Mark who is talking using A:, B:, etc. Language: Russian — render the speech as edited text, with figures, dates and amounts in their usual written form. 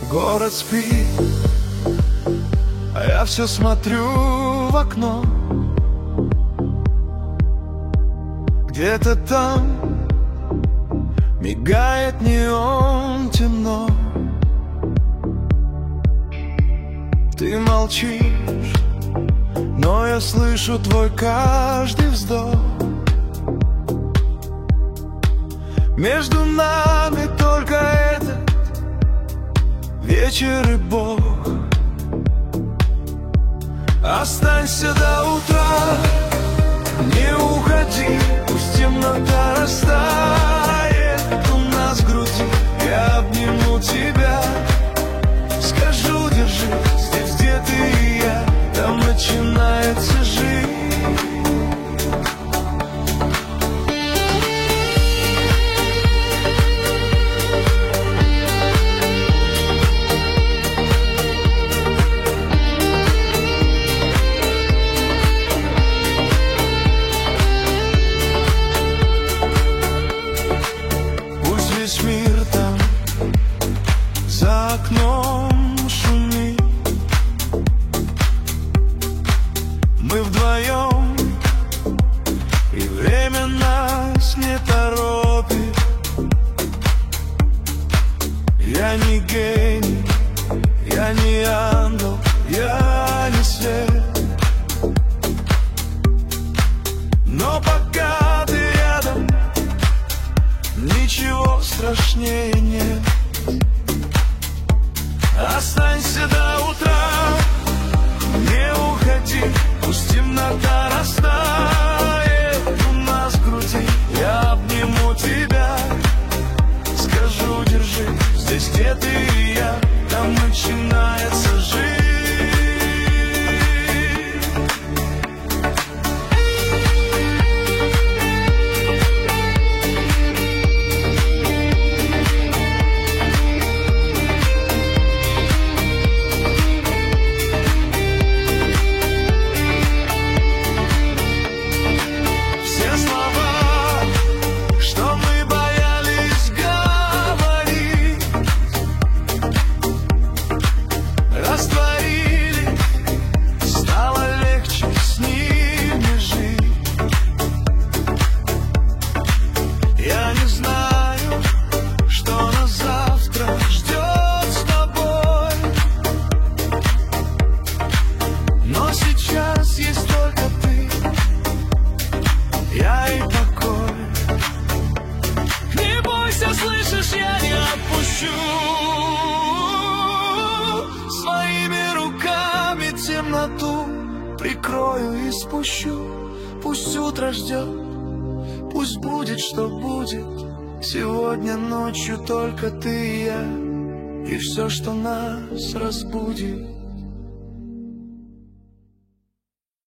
A: Город спит, а я все смотрю в окно. Где-то там мигает неон, темно. Ты молчишь, но я слышу твой каждый вздох. Между нами только этот вечер и Бог. Останься до утра, не уходи, пусть темнота растает у нас в груди. Я обниму тебя, скажу, держи, здесь, где ты и я, там начинается жизнь. Весь мир там за окном шумит, мы вдвоем, и время нас не торопит. Я не гений, я не ангел, я не свет, но пока ты рядом, ничего страшнее нет. Останься до утра, не уходи, пусть темнота растает у нас в груди. Я обниму тебя, скажу, держи, здесь, где ты и я, там начинается жизнь. Есть только ты, я и покой. Не бойся, слышишь, я не отпущу. Своими руками темноту прикрою и спущу. Пусть утро ждет, пусть будет, что будет. Сегодня ночью только ты и я, и все, что нас разбудит.